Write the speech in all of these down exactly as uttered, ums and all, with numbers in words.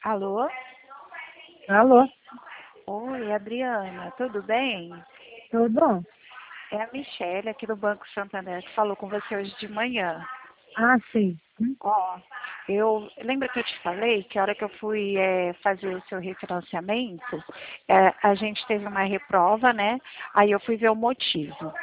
Alô? Alô, Oi, Adriana, tudo bem? tudo bom? É a Michelle aqui do Banco Santander que falou com você hoje de manhã. Ah, sim. Hum, Ó, eu lembra que eu te falei que a hora que eu fui é, fazer o seu refinanciamento, é, a gente teve uma reprova, né? Aí eu fui ver o motivo.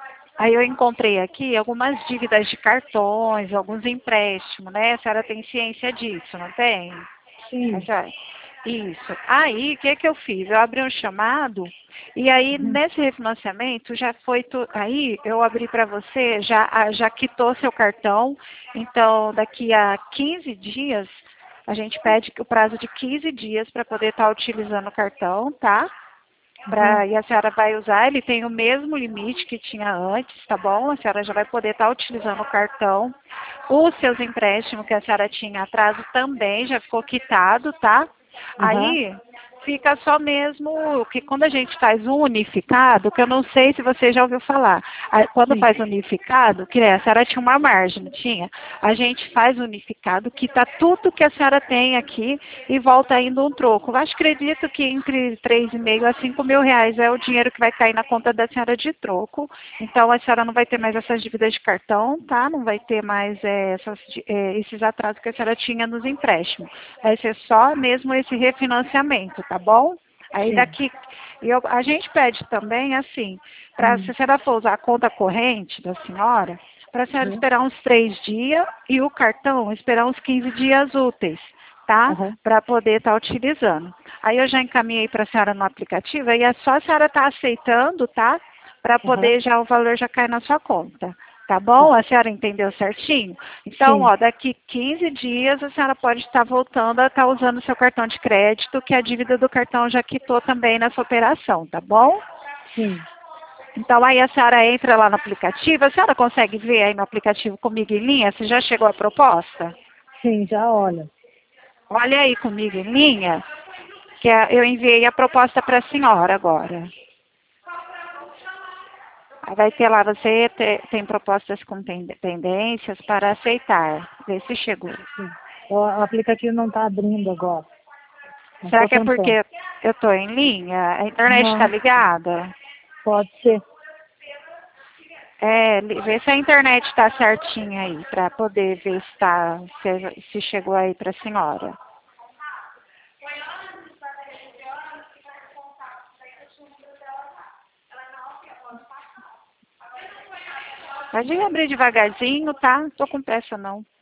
Aí eu encontrei aqui algumas dívidas de cartões, alguns empréstimos, né? A senhora tem ciência disso, não tem? Sim. Essa- Isso. Aí, o que que eu fiz? Eu abri um chamado e aí Uhum. nesse refinanciamento já foi tu... aí eu abri para você, já ah, já quitou seu cartão. Então, daqui a quinze dias a gente pede que o prazo de quinze dias para poder estar utilizando o cartão, tá? Uhum. Pra, e a senhora vai usar, ele tem o mesmo limite que tinha antes, tá bom? A senhora já vai poder estar utilizando o cartão. Os seus empréstimos que a senhora tinha atraso também já ficou quitado, tá? Aham. Aí fica só mesmo que quando a gente faz um unificado, que eu não sei se você já ouviu falar, aí, quando Sim. faz unificado, que né, a senhora tinha uma margem, não tinha? A gente faz unificado, quita tudo que a senhora tem aqui e volta indo um troco. Eu acho, acredito que entre três e meio a cinco mil reais é o dinheiro que vai cair na conta da senhora de troco. Então a senhora não vai ter mais essas dívidas de cartão, tá? Não vai ter mais é, essas, é, esses atrasos que a senhora tinha nos empréstimos. Vai ser só mesmo esse refinanciamento, tá bom? Aí Sim. daqui, eu, a gente pede também, assim, para se Hum. a senhora for usar a conta corrente da senhora, para a senhora Uhum. esperar uns três dias e o cartão esperar uns quinze dias úteis, tá? Aham. Para poder estar utilizando. Aí eu já encaminhei para a senhora no aplicativo e é só a senhora estar aceitando, tá? Para Aham. poder já o valor já cair na sua conta. Tá bom? Tá. A senhora entendeu certinho? Então, Sim. ó, daqui quinze dias a senhora pode estar voltando a estar usando o seu cartão de crédito, que a dívida do cartão já quitou também nessa operação, tá bom? Sim. Então aí a senhora entra lá no aplicativo, a senhora consegue ver aí no aplicativo comigo em linha, se já chegou a proposta? Sim, já olha. Olha aí comigo em linha, que é- eu enviei a proposta para a senhora agora. Aí vai ter lá, você te- tem propostas com ten- tendências para aceitar. Vê se chegou. Sim. O aplicativo não está abrindo agora. Não Será estou que é tentando. porque eu estou em linha? A internet está Não, ligada? pode ser. É, li- vê se a internet está certinha aí, para poder ver se, tá, se, se chegou aí para a senhora. Pode abrir devagarzinho, tá? Não tô com pressa não.